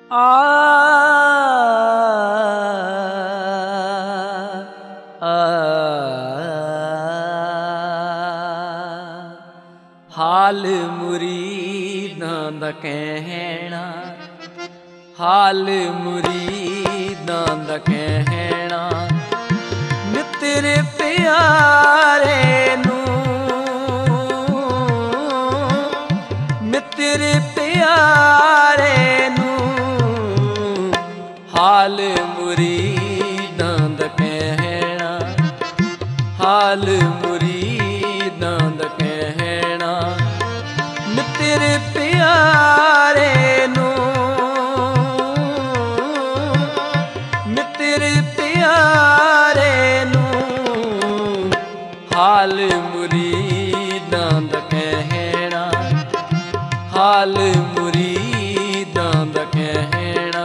आ हाल मुरीदां दा कहना, हाल मुरीदां दा कहना, तेरे प्यारे नू, तेरे प्यारे नू, हाल मुरीदां दा कहना, हाल मुरीदां दा कहना, तेरे प्यारे नू, तेरे प्यारे नू, हाल मुरीदां दा कहना, हाल मुरीदां दा कहना।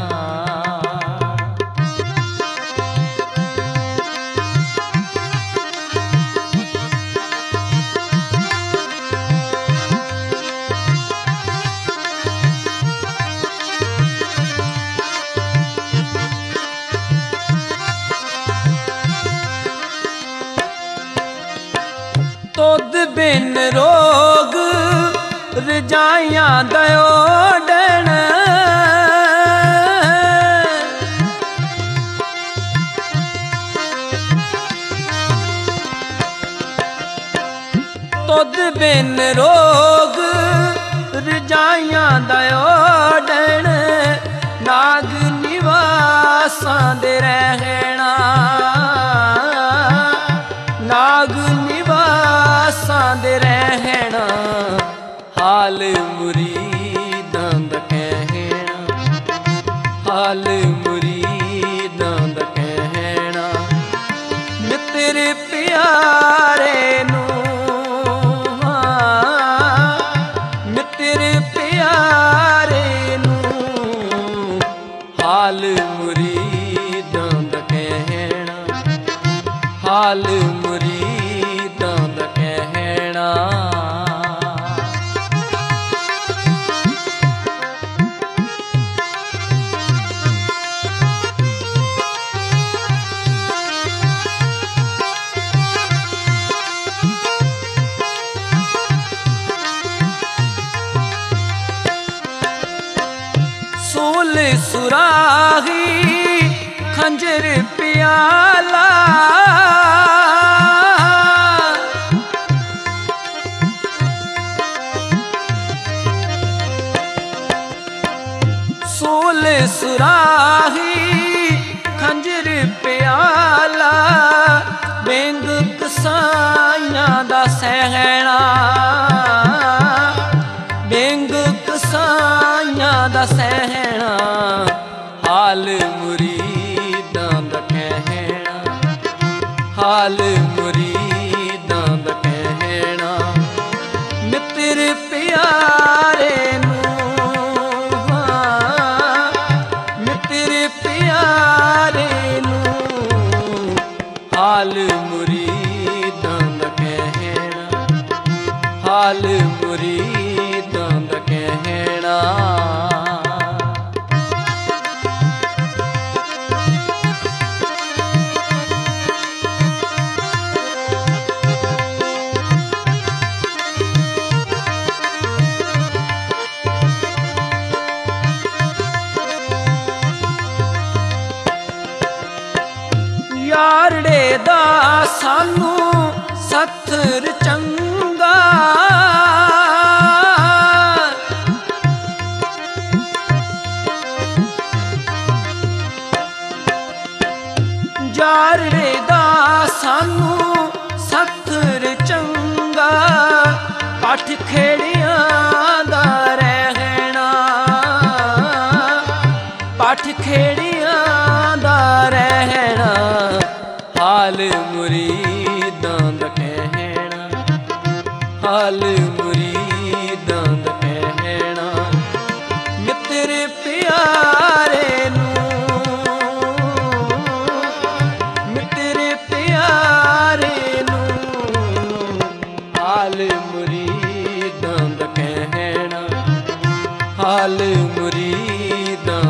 तुद बिन रोग रजाइयां दयो डन, तुद बिन रोग रजाइयां दयो डन, नाग निवासां दे रहना, नाग निवासां दे रहना, हाल मुरीदां दा कहना, हाल मुरीदां दा कहना, तेरे प्यारे नू, तेरे प्यारे नू, हाल मुरीदां दा कहना, हाल मुरीदां दा कहना। सोल सुराही खंजर प्याला, सोल सुराही खंजर प्याला, बेंग कसाइयां दा सहना, बेंग कसाइयां दा सहना, हाल मुरीदां दा कहना, हाल मुरीदां दा कहना, तेरे प्यारे नू, तेरे प्यारे नू, हाल मुरीदां दा कहना, हाल मुरीदां दा कहना। यारड़े दा सानू सत्थर चंगा, यारड़े दा सानू सत्थर चंगा, पठ खेड़ियां दा रहना, पठ खेड़ियां दा रहना, हाल मुरीदां दा कहना, हाल मुरीदां दा कहना, तेरे प्यारे नू, तेरे प्यारे नू, हाल मुरीदां दा कहना, हाल मुरीदां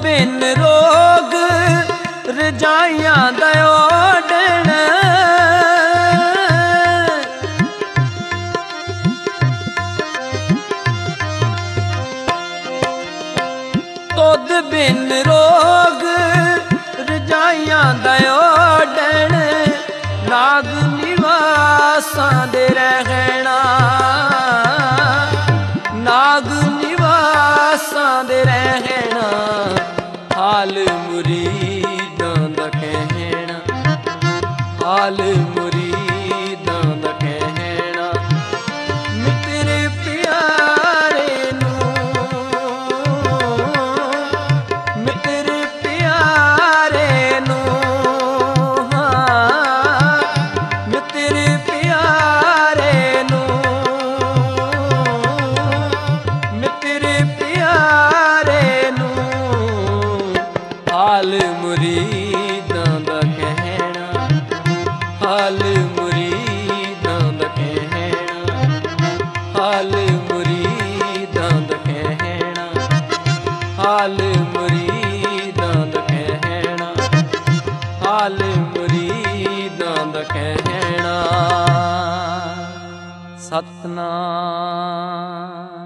ਬਿਨ ਰੋਗ ਰਜਾਈਆਂ ਦਾ ਓਢਣ, ਤੁਧ ਬਿਨ ਰੋਗ ਰਜਾਈਆਂ ਦਾ ਓਢਣ, ਨਾਗ ਨਿਵਾਸਾਂ ਦੇ ਰਹਿਣਾ, ਨਾਗ ਨਿਵਾਸਾਂ ਦੇ ਰਹਿਣਾ, ਹਾਲ ਮੁਰੀਦਾਂ ਦਾ ਕਹਿਣਾ, ਹਾਲ ਮੁਰੀਦਾਂ ਦਾ ਕਹਿਣਾ। ਮਿੱਤਰ ਪਿਆਰੇ ਨੂੰ, ਮਿੱਤਰ ਪਿਆਰੇ ਨੂੰ, ਹਾਂ ਮਿੱਤਰ ਪਿਆਰੇ ਨੂੰ, ਮਿੱਤਰ ਪਿਆਰੇ ਨੂੰ, ਹਾਲ ਮੁਰੀਦਾਂ ਦਾ ਕਹਿਣਾ, ਹਾਲ ਮੁਰੀਦਾਂ ਦਾ ਕਹਿਣਾ, ਹਾਲ ਮੁਰੀਦਾਂ ਦਾ ਕਹਿਣਾ, ਹਾਲ ਮੁਰੀਦਾਂ ਦਾ ਕਹਿਣਾ, ਹਾਲ ਮੁਰੀਦਾਂ ਦਾ ਕਹਿਣਾ। ਸਤਨਾਮ।